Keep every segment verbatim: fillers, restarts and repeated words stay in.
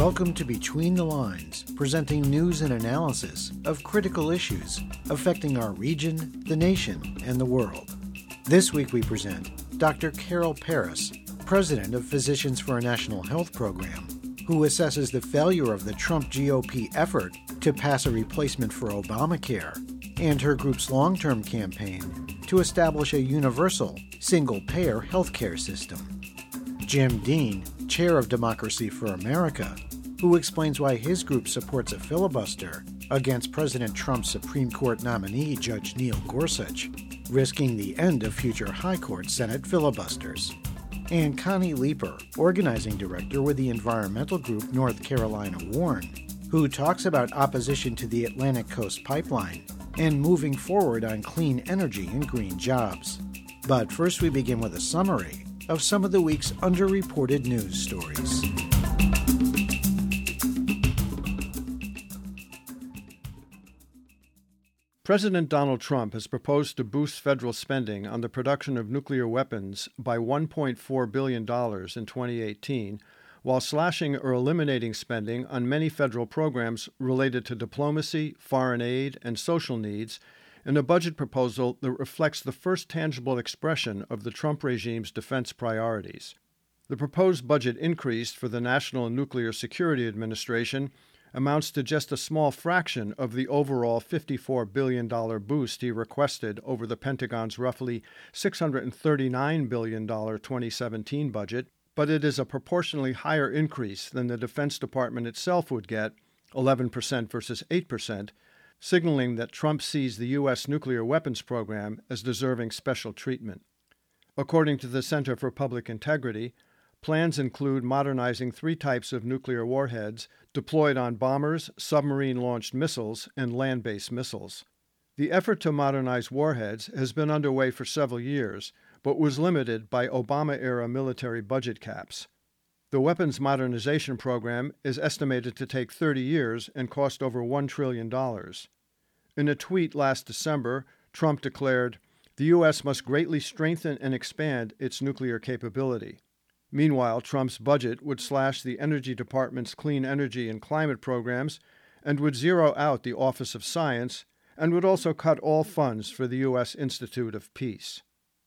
Welcome to Between the Lines, presenting news and analysis of critical issues affecting our region, the nation, and the world. This week we present Doctor Carol Paris, President of Physicians for a National Health Program, who assesses the failure of the Trump G O P effort to pass a replacement for Obamacare, and her group's long-term campaign to establish a universal, single-payer healthcare system. Jim Dean, Chair of Democracy for America, who explains why his group supports a filibuster against President Trump's Supreme Court nominee, Judge Neil Gorsuch, risking the end of future High Court Senate filibusters. And Connie Leeper, Organizing Director with the environmental group North Carolina Warn, who talks about opposition to the Atlantic Coast Pipeline and moving forward on clean energy and green jobs. But first we begin with a summary of some of the week's underreported news stories. President Donald Trump has proposed to boost federal spending on the production of nuclear weapons by one point four billion dollars in twenty eighteen, while slashing or eliminating spending on many federal programs related to diplomacy, foreign aid, and social needs, in a budget proposal that reflects the first tangible expression of the Trump regime's defense priorities. The proposed budget increase for the National Nuclear Security Administration amounts to just a small fraction of the overall fifty-four billion dollars boost he requested over the Pentagon's roughly six hundred thirty-nine billion dollars twenty seventeen budget, but it is a proportionally higher increase than the Defense Department itself would get, eleven percent versus eight percent, signaling that Trump sees the U S nuclear weapons program as deserving special treatment. According to the Center for Public Integrity, plans include modernizing three types of nuclear warheads deployed on bombers, submarine-launched missiles, and land-based missiles. The effort to modernize warheads has been underway for several years, but was limited by Obama-era military budget caps. The weapons modernization program is estimated to take thirty years and cost over one trillion dollars. In a tweet last December, Trump declared, "The U S must greatly strengthen and expand its nuclear capability." Meanwhile, Trump's budget would slash the Energy Department's clean energy and climate programs and would zero out the Office of Science and would also cut all funds for the U S Institute of Peace.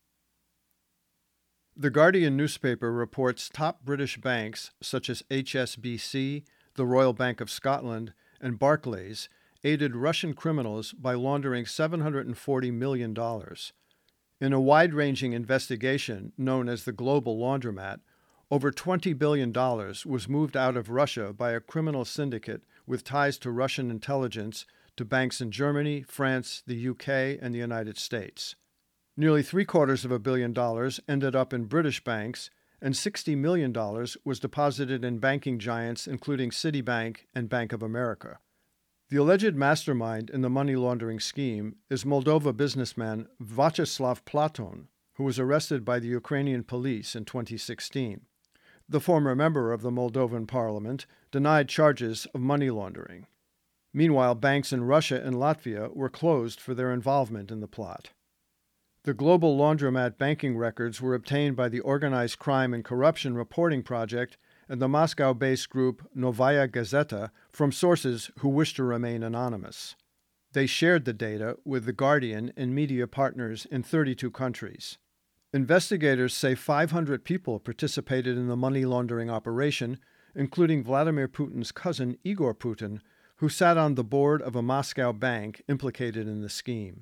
The Guardian newspaper reports top British banks such as H S B C, the Royal Bank of Scotland, and Barclays aided Russian criminals by laundering seven hundred forty million dollars. In a wide-ranging investigation known as the Global Laundromat, over twenty billion dollars was moved out of Russia by a criminal syndicate with ties to Russian intelligence to banks in Germany, France, the U K, and the United States. Nearly three-quarters of a billion dollars ended up in British banks, and sixty million dollars was deposited in banking giants including Citibank and Bank of America. The alleged mastermind in the money laundering scheme is Moldova businessman Vyacheslav Platon, who was arrested by the Ukrainian police in twenty sixteen. The former member of the Moldovan parliament denied charges of money laundering. Meanwhile, banks in Russia and Latvia were closed for their involvement in the plot. The Global Laundromat banking records were obtained by the Organized Crime and Corruption Reporting Project and the Moscow-based group Novaya Gazeta from sources who wish to remain anonymous. They shared the data with The Guardian and media partners in thirty-two countries. Investigators say five hundred people participated in the money laundering operation, including Vladimir Putin's cousin Igor Putin, who sat on the board of a Moscow bank implicated in the scheme.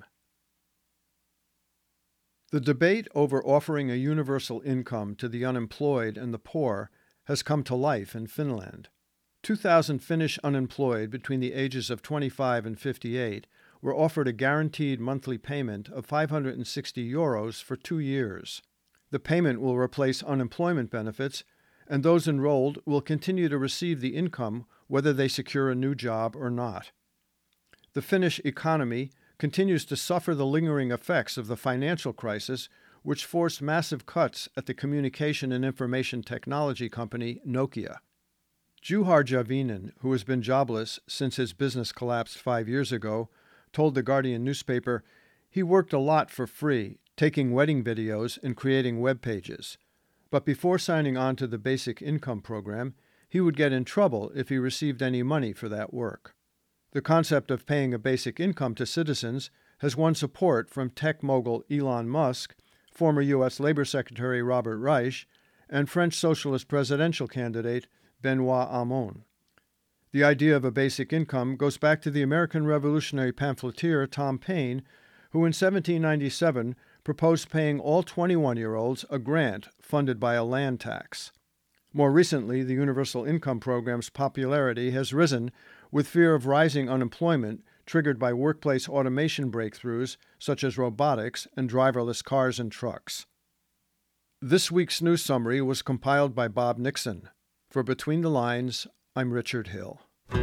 The debate over offering a universal income to the unemployed and the poor has come to life in Finland. two thousand Finnish unemployed between the ages of twenty-five and fifty-eight were offered a guaranteed monthly payment of five hundred sixty euros for two years. The payment will replace unemployment benefits, and those enrolled will continue to receive the income whether they secure a new job or not. The Finnish economy continues to suffer the lingering effects of the financial crisis, which forced massive cuts at the communication and information technology company Nokia. Juhar Javinen, who has been jobless since his business collapsed five years ago, told the Guardian newspaper he worked a lot for free, taking wedding videos and creating web pages. But before signing on to the basic income program, he would get in trouble if he received any money for that work. The concept of paying a basic income to citizens has won support from tech mogul Elon Musk, former U S Labor Secretary Robert Reich, and French socialist presidential candidate Benoît Hamon. The idea of a basic income goes back to the American revolutionary pamphleteer Tom Paine, who in seventeen ninety-seven proposed paying all twenty-one-year-olds a grant funded by a land tax. More recently, the Universal Income Program's popularity has risen with fear of rising unemployment triggered by workplace automation breakthroughs such as robotics and driverless cars and trucks. This week's news summary was compiled by Bob Nixon. For Between the Lines, I'm Richard Hill.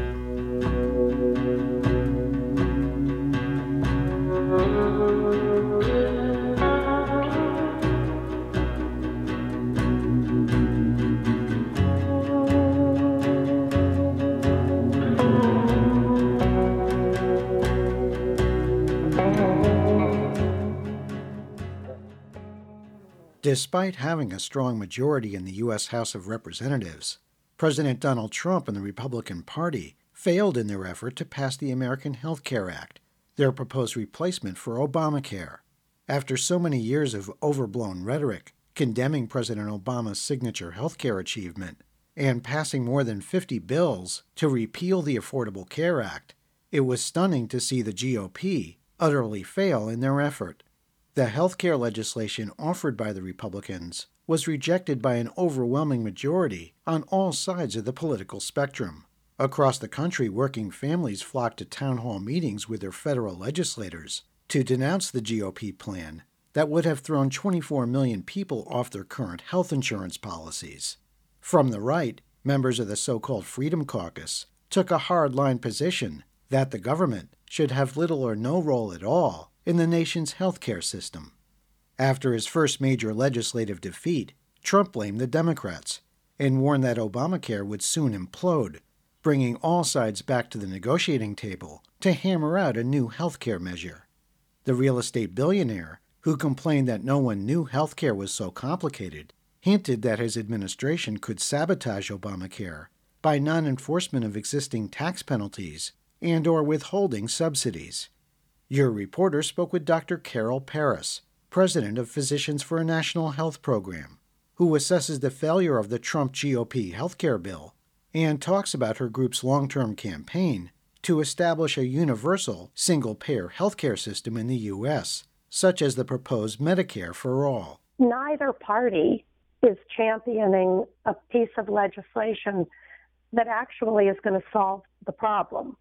Despite having a strong majority in the U S House of Representatives, President Donald Trump and the Republican Party failed in their effort to pass the American Health Care Act, their proposed replacement for Obamacare. After so many years of overblown rhetoric condemning President Obama's signature health care achievement and passing more than fifty bills to repeal the Affordable Care Act, it was stunning to see the G O P utterly fail in their effort. The health care legislation offered by the Republicans was rejected by an overwhelming majority on all sides of the political spectrum. Across the country, working families flocked to town hall meetings with their federal legislators to denounce the G O P plan that would have thrown twenty-four million people off their current health insurance policies. From the right, members of the so-called Freedom Caucus took a hard-line position that the government should have little or no role at all in the nation's health care system. After his first major legislative defeat, Trump blamed the Democrats and warned that Obamacare would soon implode, bringing all sides back to the negotiating table to hammer out a new health care measure. The real estate billionaire, who complained that no one knew health care was so complicated, hinted that his administration could sabotage Obamacare by non-enforcement of existing tax penalties and or withholding subsidies. Your reporter spoke with Doctor Carol Paris, president of Physicians for a National Health Program, who assesses the failure of the Trump G O P health care bill and talks about her group's long-term campaign to establish a universal single-payer health care system in the U S, such as the proposed Medicare for All. Neither party is championing a piece of legislation that actually is going to solve the problem.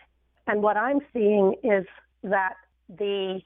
And what I'm seeing is that the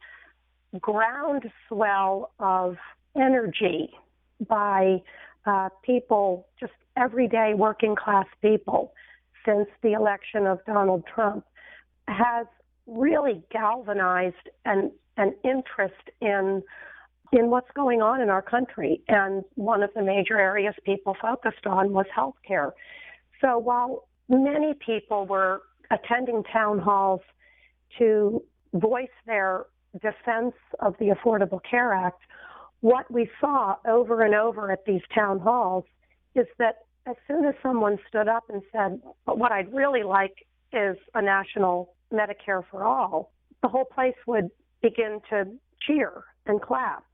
groundswell of energy by uh, people, just everyday working class people, since the election of Donald Trump, has really galvanized an, an interest in in what's going on in our country. And one of the major areas people focused on was health care. So while many people were attending town halls to voice their defense of the Affordable Care Act, what we saw over and over at these town halls is that as soon as someone stood up and said, but what I'd really like is a national Medicare for all, the whole place would begin to cheer and clap.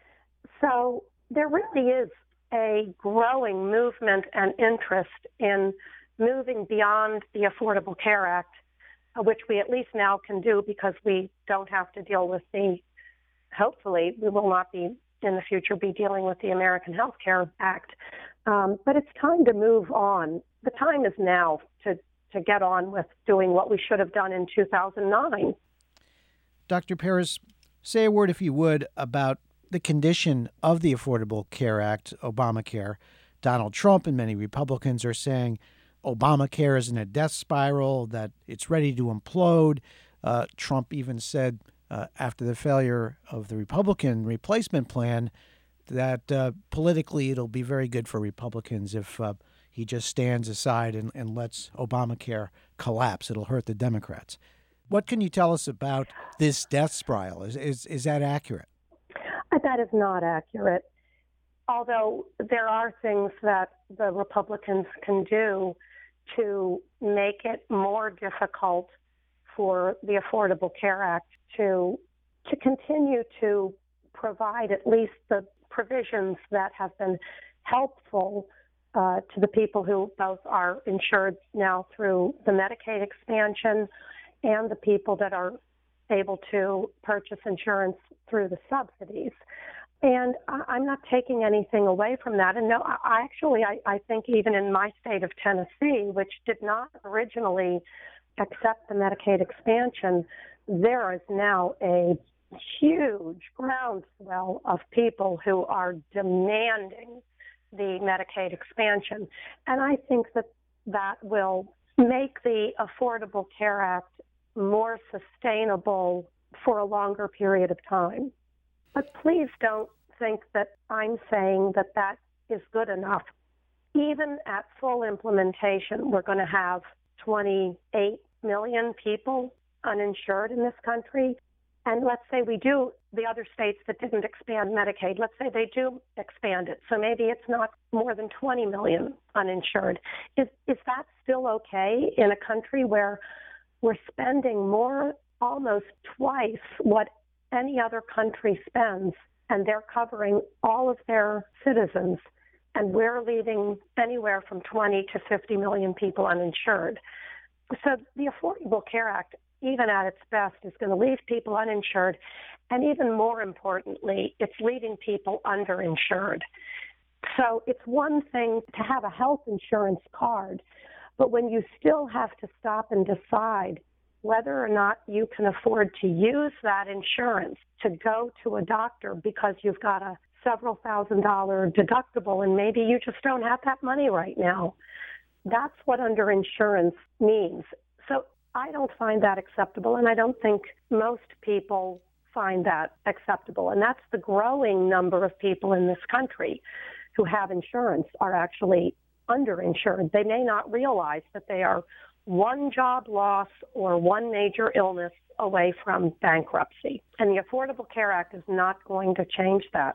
So there really is a growing movement and interest in moving beyond the Affordable Care Act, which we at least now can do because we don't have to deal with the, hopefully, we will not be in the future be dealing with the American Health Care Act. Um, but it's time to move on. The time is now to, to get on with doing what we should have done in two thousand nine. Doctor Paris, say a word, if you would, about the condition of the Affordable Care Act, Obamacare. Donald Trump and many Republicans are saying Obamacare is in a death spiral, that it's ready to implode. Uh, Trump even said uh, after the failure of the Republican replacement plan that uh, politically it'll be very good for Republicans if uh, he just stands aside and, and lets Obamacare collapse. It'll hurt the Democrats. What can you tell us about this death spiral? Is, is, is that accurate? That is not accurate. although there are things that the Republicans can do to make it more difficult for the Affordable Care Act to to continue to provide at least the provisions that have been helpful uh, to the people who both are insured now through the Medicaid expansion and the people that are able to purchase insurance through the subsidies. And I'm not taking anything away from that. And no, I actually, I, I think even in my state of Tennessee, which did not originally accept the Medicaid expansion, there is now a huge groundswell of people who are demanding the Medicaid expansion. And I think that that will make the Affordable Care Act more sustainable for a longer period of time. But please don't think that I'm saying that that is good enough. Even at full implementation, we're going to have twenty-eight million people uninsured in this country. And let's say we do, the other states that didn't expand Medicaid, let's say they do expand it. So maybe it's not more than twenty million uninsured. Is, is that still okay in a country where we're spending more, almost twice what any other country spends, and they're covering all of their citizens, and we're leaving anywhere from twenty to fifty million people uninsured? So the Affordable Care Act, even at its best, is going to leave people uninsured, and even more importantly, it's leaving people underinsured. So it's one thing to have a health insurance card, but when you still have to stop and decide whether or not you can afford to use that insurance to go to a doctor because you've got a several thousand dollar deductible and maybe you just don't have that money right now. That's what underinsurance means. So I don't find that acceptable, and I don't think most people find that acceptable. And that's the growing number of people in this country who have insurance are actually underinsured. They may not realize that they are one job loss or one major illness away from bankruptcy. And the Affordable Care Act is not going to change that.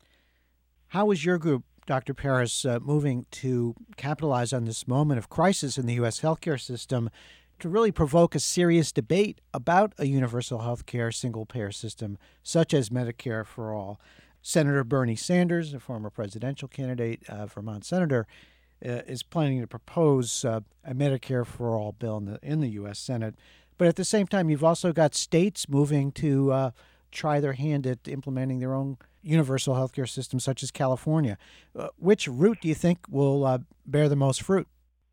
How is your group, Doctor Paris, uh, moving to capitalize on this moment of crisis in the U S healthcare system to really provoke a serious debate about a universal healthcare single-payer system such as Medicare for All? Senator Bernie Sanders, a former presidential candidate, uh, Vermont senator, Uh, is planning to propose uh, a Medicare for All bill in the, in the U S Senate. But at the same time, you've also got states moving to uh, try their hand at implementing their own universal healthcare system, such as California. Uh, which route do you think will uh, bear the most fruit?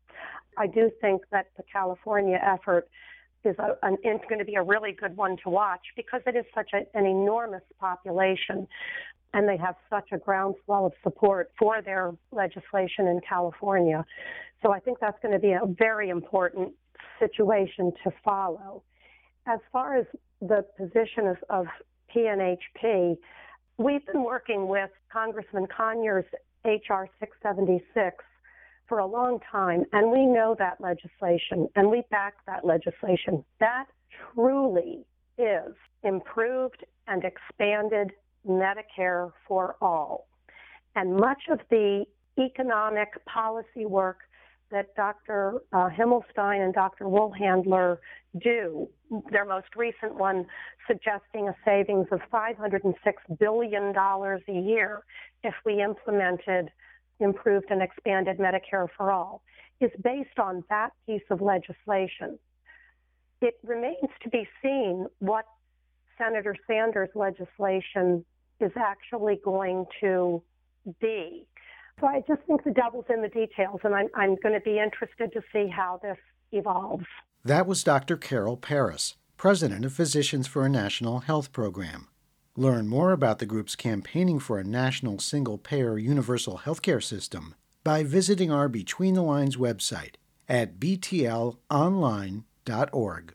I do think that the California effort is a, an, it's going to be a really good one to watch because it is such a, an enormous population. And they have such a groundswell of support for their legislation in California. So I think that's going to be a very important situation to follow. As far as the position of, of P N H P, we've been working with Congressman Conyers' H R six seventy-six for a long time, and we know that legislation, and we back that legislation. That truly is improved and expanded Medicare for All. And much of the economic policy work that Doctor Uh, Himmelstein and Doctor Woolhandler do, their most recent one suggesting a savings of five hundred six billion dollars a year if we implemented improved and expanded Medicare for All, is based on that piece of legislation. It remains to be seen what Senator Sanders' legislation is actually going to be. So I just think the devil's in the details, and I'm, I'm going to be interested to see how this evolves. That was Doctor Carol Paris, president of Physicians for a National Health Program. Learn more about the group's campaigning for a national single-payer universal healthcare system by visiting our Between the Lines website at b t l online dot org.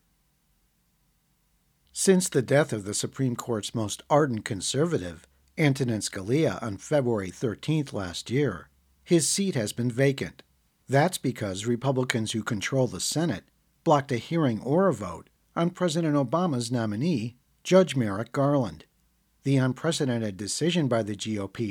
Since the death of the Supreme Court's most ardent conservative, Antonin Scalia, on February thirteenth last year, his seat has been vacant. That's because Republicans who control the Senate blocked a hearing or a vote on President Obama's nominee, Judge Merrick Garland. The unprecedented decision by the G O P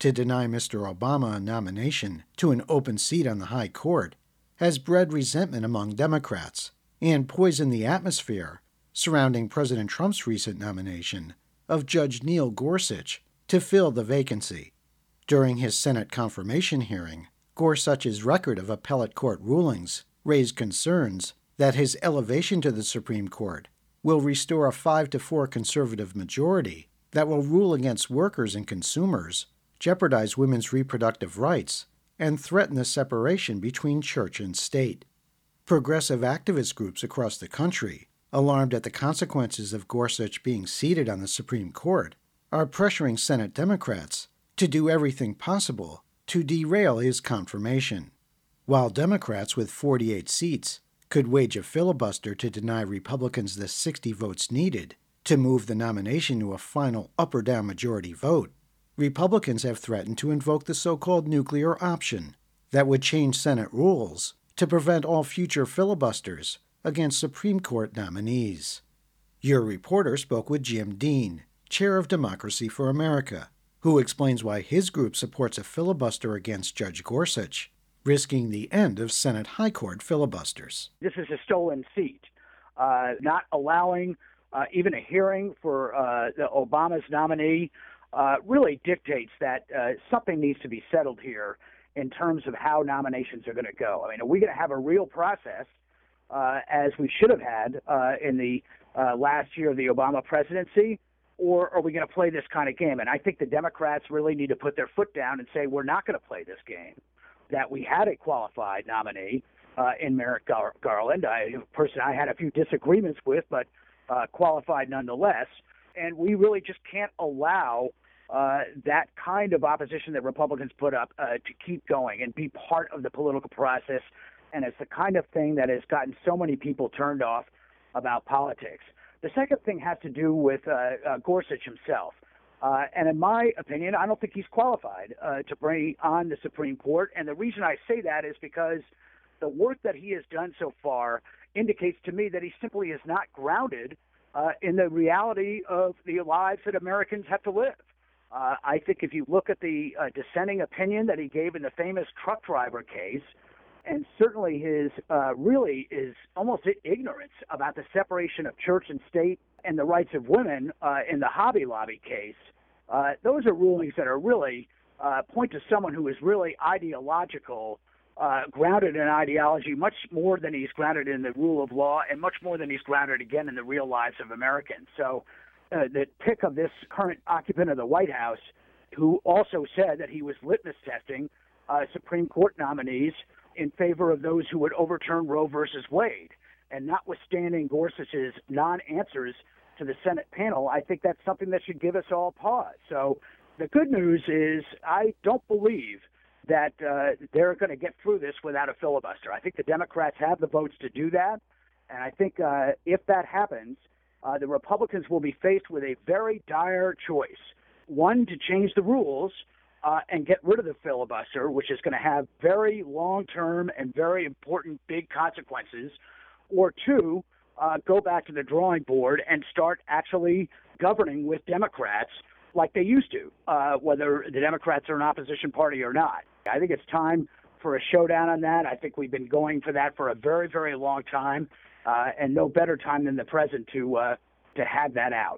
to deny Mister Obama a nomination to an open seat on the high court has bred resentment among Democrats and poisoned the atmosphere surrounding President Trump's recent nomination of Judge Neil Gorsuch to fill the vacancy. During his Senate confirmation hearing, Gorsuch's record of appellate court rulings raised concerns that his elevation to the Supreme Court will restore a five to four conservative majority that will rule against workers and consumers, jeopardize women's reproductive rights, and threaten the separation between church and state. Progressive activist groups across the country, alarmed at the consequences of Gorsuch being seated on the Supreme Court, are pressuring Senate Democrats to do everything possible to derail his confirmation. While Democrats with forty-eight seats could wage a filibuster to deny Republicans the sixty votes needed to move the nomination to a final up or down majority vote, Republicans have threatened to invoke the so-called nuclear option that would change Senate rules to prevent all future filibusters against Supreme Court nominees. Your reporter spoke with Jim Dean, chair of Democracy for America, who explains why his group supports a filibuster against Judge Gorsuch, risking the end of Senate High Court filibusters. This is a stolen seat. Uh, not allowing uh, even a hearing for uh, the Obama's nominee uh, really dictates that uh, something needs to be settled here in terms of how nominations are going to go. I mean, are we going to have a real process uh, as we should have had uh, in the uh, last year of the Obama presidency, or are we going to play this kind of game? And I think the Democrats really need to put their foot down and say, we're not going to play this game, that we had a qualified nominee uh, in Merrick Gar- Garland, I, a person I had a few disagreements with, but uh, qualified nonetheless. And we really just can't allow uh, that kind of opposition that Republicans put up uh, to keep going and be part of the political process. And it's the kind of thing that has gotten so many people turned off about politics. The second thing has to do with uh, uh, Gorsuch himself. Uh, and in my opinion, I don't think he's qualified uh, to bring on the Supreme Court. And the reason I say that is because the work that he has done so far indicates to me that he simply is not grounded uh, in the reality of the lives that Americans have to live. Uh, I think if you look at the uh, dissenting opinion that he gave in the famous truck driver case, and certainly his uh, really is almost ignorance about the separation of church and state and the rights of women uh, in the Hobby Lobby case, uh, those are rulings that are really uh, point to someone who is really ideological, uh, grounded in ideology much more than he's grounded in the rule of law and much more than he's grounded, again, in the real lives of Americans. So uh, the pick of this current occupant of the White House, who also said that he was litmus testing uh, Supreme Court nominees in favor of those who would overturn Roe versus Wade. And notwithstanding Gorsuch's non-answers to the Senate panel, I think that's something that should give us all pause. So the good news is I don't believe that uh, they're going to get through this without a filibuster. I think the Democrats have the votes to do that. And I think uh, if that happens, uh, the Republicans will be faced with a very dire choice. One, to change the rules Uh, and get rid of the filibuster, which is going to have very long-term and very important big consequences, or two, uh, go back to the drawing board and start actually governing with Democrats like they used to, uh, whether the Democrats are an opposition party or not. I think it's time for a showdown on that. I think we've been going for that for a very, very long time, uh, and no better time than the present to uh, to have that out.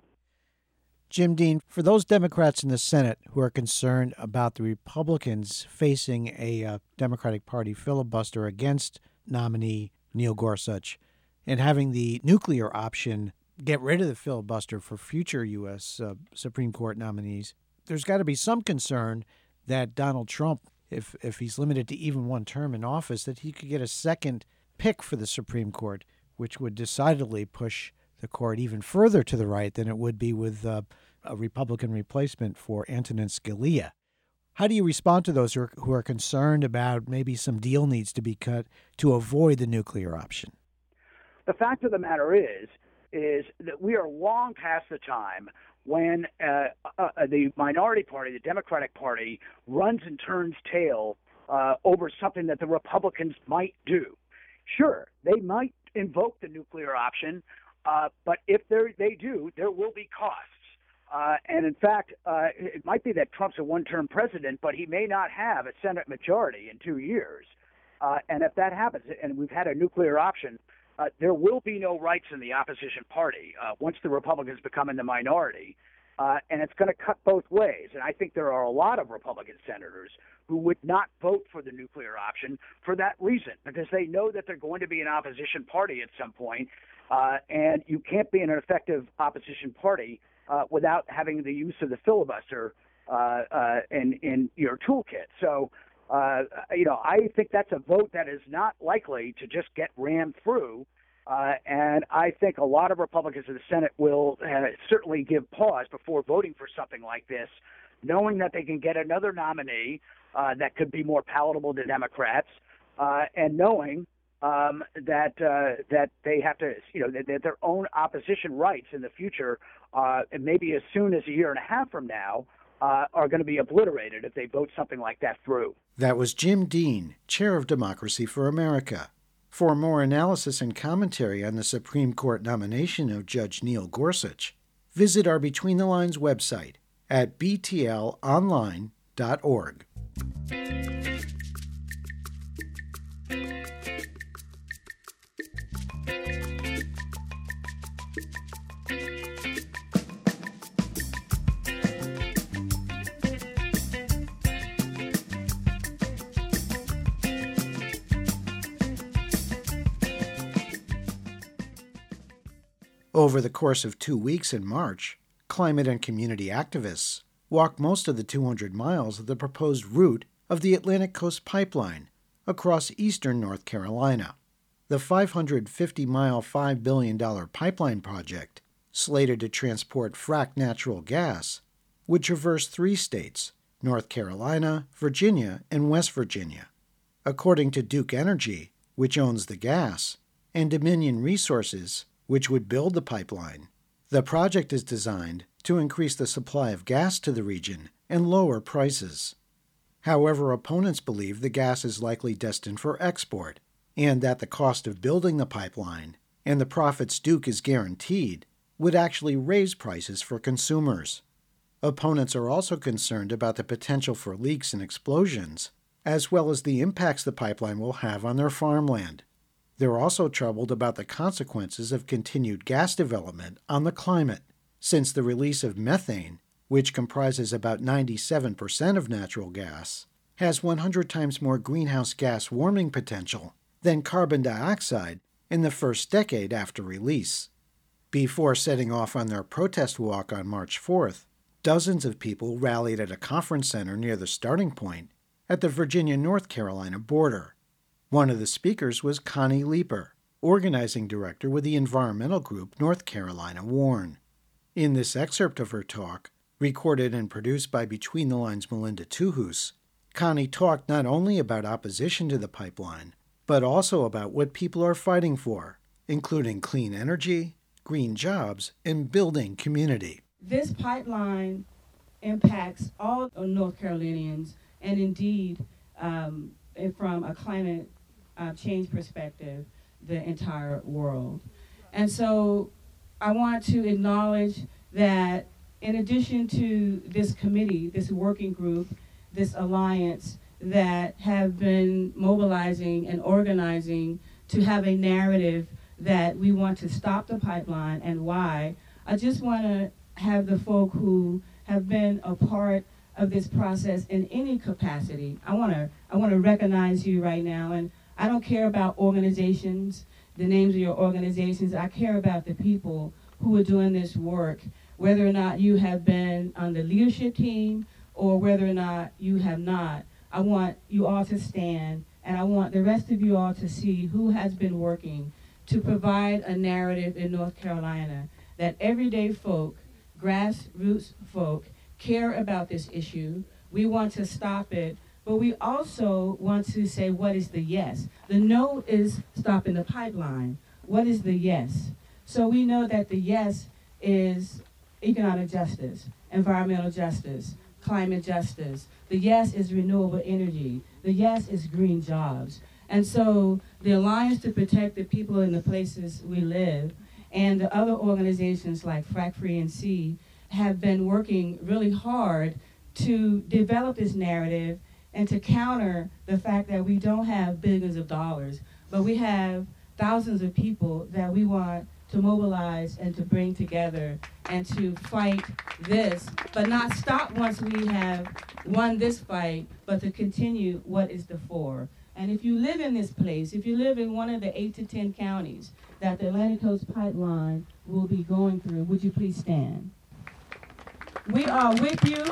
Jim Dean, for those Democrats in the Senate who are concerned about the Republicans facing a uh, Democratic Party filibuster against nominee Neil Gorsuch and having the nuclear option get rid of the filibuster for future U S Uh, Supreme Court nominees, there's got to be some concern that Donald Trump, if, if he's limited to even one term in office, that he could get a second pick for the Supreme Court, which would decidedly push the court even further to the right than it would be with uh, a Republican replacement for Antonin Scalia. How do you respond to those who are, who are concerned about maybe some deal needs to be cut to avoid the nuclear option? The fact of the matter is, is that we are long past the time when uh, uh, the minority party, the Democratic Party, runs and turns tail uh, over something that the Republicans might do. Sure, they might invoke the nuclear option, Uh, but if they do, there will be costs. Uh, and in fact, uh, it might be that Trump's a one-term president, but he may not have a Senate majority in two years. Uh, and if that happens, and we've had a nuclear option, uh, there will be no rights in the opposition party uh, once the Republicans become in the minority. Uh, and it's going to cut both ways. And I think there are a lot of Republican senators who would not vote for the nuclear option for that reason, because they know that they're going to be an opposition party at some point, uh, and you can't be an effective opposition party uh, without having the use of the filibuster uh, uh, in, in your toolkit. So, uh, you know, I think that's a vote that is not likely to just get rammed through. Uh, and I think a lot of Republicans in the Senate will uh, certainly give pause before voting for something like this, knowing that they can get another nominee uh, that could be more palatable to Democrats, uh, and knowing um, that uh, that they have to, you know, that, that their own opposition rights in the future, uh, and maybe as soon as a year and a half from now, uh, are going to be obliterated if they vote something like that through. That was Jim Dean, Chair of Democracy for America. For more analysis and commentary on the Supreme Court nomination of Judge Neil Gorsuch, visit our Between the Lines website at b t l online dot org. Over the course of two weeks in March, climate and community activists walked most of the two hundred miles of the proposed route of the Atlantic Coast Pipeline across eastern North Carolina. The five hundred fifty mile, five billion dollars pipeline project, slated to transport fracked natural gas, would traverse three states, North Carolina, Virginia, and West Virginia. According to Duke Energy, which owns the gas, and Dominion Resources, which would build the pipeline, the project is designed to increase the supply of gas to the region and lower prices. However, opponents believe the gas is likely destined for export, and that the cost of building the pipeline and the profits Duke is guaranteed would actually raise prices for consumers. Opponents are also concerned about the potential for leaks and explosions, as well as the impacts the pipeline will have on their farmland. They're also troubled about the consequences of continued gas development on the climate, since the release of methane, which comprises about ninety-seven percent of natural gas, has one hundred times more greenhouse gas warming potential than carbon dioxide in the first decade after release. Before setting off on their protest walk on March fourth, dozens of people rallied at a conference center near the starting point at the Virginia-North Carolina border. One of the speakers was Connie Leeper, organizing director with the environmental group North Carolina Warn. In this excerpt of her talk, recorded and produced by Between the Lines' Melinda Tuhus, Connie talked not only about opposition to the pipeline, but also about what people are fighting for, including clean energy, green jobs, and building community. This pipeline impacts all North Carolinians, and indeed, um, from a climate uh, change perspective, the entire world. And so I want to acknowledge that in addition to this committee, this working group, this alliance that have been mobilizing and organizing to have a narrative that we want to stop the pipeline and why, I just want to have the folk who have been a part of this process in any capacity. I want to I want to recognize you right now, and I don't care about organizations, the names of your organizations. I care about the people who are doing this work, whether or not you have been on the leadership team or whether or not you have not. I want you all to stand, and I want the rest of you all to see who has been working to provide a narrative in North Carolina that everyday folk, grassroots folk, care about this issue. We want to stop it, but we also want to say, what is the yes? The no is stopping the pipeline. What is the yes? So we know that the yes is economic justice, environmental justice, climate justice. The yes is renewable energy. The yes is green jobs. And so the Alliance to Protect the People in the Places We Live and the other organizations like Frack Free N C have been working really hard to develop this narrative and to counter the fact that we don't have billions of dollars, but we have thousands of people that we want to mobilize and to bring together and to fight this, but not stop once we have won this fight, but to continue what is before. And if you live in this place, if you live in one of the eight to ten counties that the Atlantic Coast Pipeline will be going through, would you please stand? We are with you.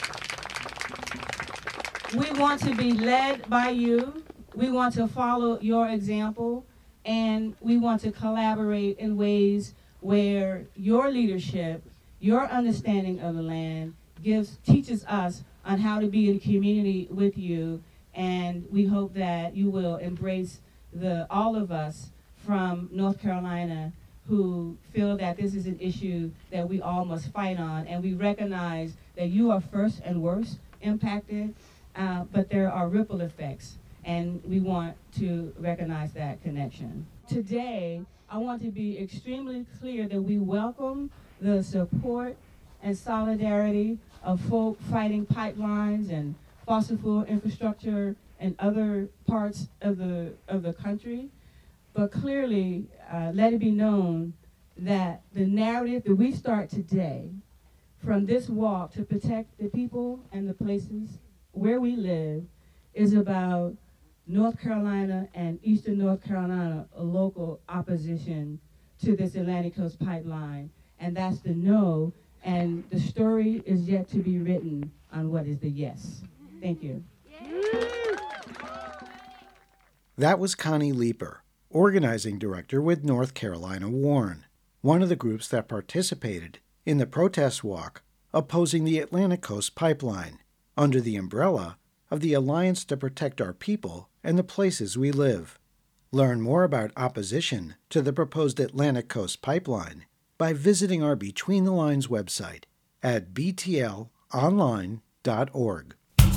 We want to be led by you. We want to follow your example. And we want to collaborate in ways where your leadership, your understanding of the land gives, teaches us on how to be in community with you. And we hope that you will embrace the all of us from North Carolina who feel that this is an issue that we all must fight on. And we recognize that you are first and worst impacted, uh, but there are ripple effects. And we want to recognize that connection. Today, I want to be extremely clear that we welcome the support and solidarity of folk fighting pipelines and fossil fuel infrastructure and other parts of the of the country. But clearly, uh, let it be known that the narrative that we start today, from this walk to protect the people and the places where we live, is about North Carolina and Eastern North Carolina local opposition to this Atlantic Coast Pipeline. And that's the no, and the story is yet to be written on what is the yes. Thank you. That was Connie Leeper, organizing director with North Carolina Warn, one of the groups that participated in the protest walk opposing the Atlantic Coast Pipeline under the umbrella of the Alliance to Protect Our People and the Places We Live. Learn more about opposition to the proposed Atlantic Coast Pipeline by visiting our Between the Lines website at b t l online dot org.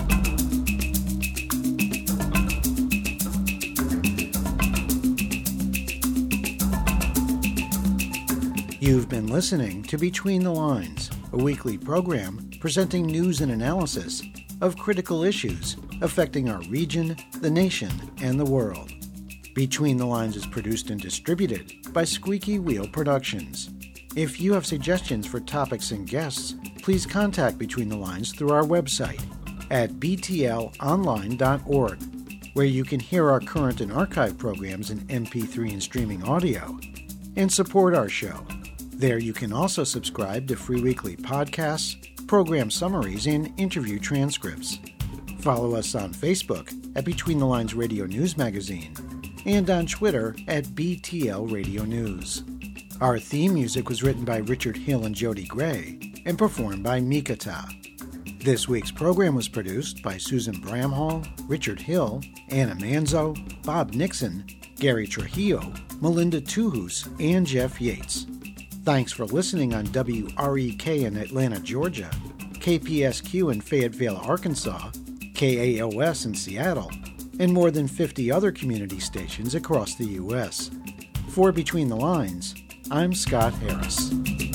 You've been listening to Between the Lines, a weekly program presenting news and analysis of critical issues affecting our region, the nation, and the world. Between the Lines is produced and distributed by Squeaky Wheel Productions. If you have suggestions for topics and guests, please contact Between the Lines through our website at b t l online dot org, where you can hear our current and archive programs in M P three and streaming audio, and support our show. There you can also subscribe to free weekly podcasts, program summaries, and interview transcripts. Follow us on Facebook at Between the Lines Radio News Magazine and on Twitter at B T L Radio News. Our theme music was written by Richard Hill and Jody Gray and performed by Mikata. This week's program was produced by Susan Bramhall, Richard Hill, Anna Manzo, Bob Nixon, Gary Trujillo, Melinda Tuhus, and Jeff Yates. Thanks for listening on W R E K in Atlanta, Georgia, K P S Q in Fayetteville, Arkansas, K A O S in Seattle, and more than fifty other community stations across the U S. For Between the Lines, I'm Scott Harris.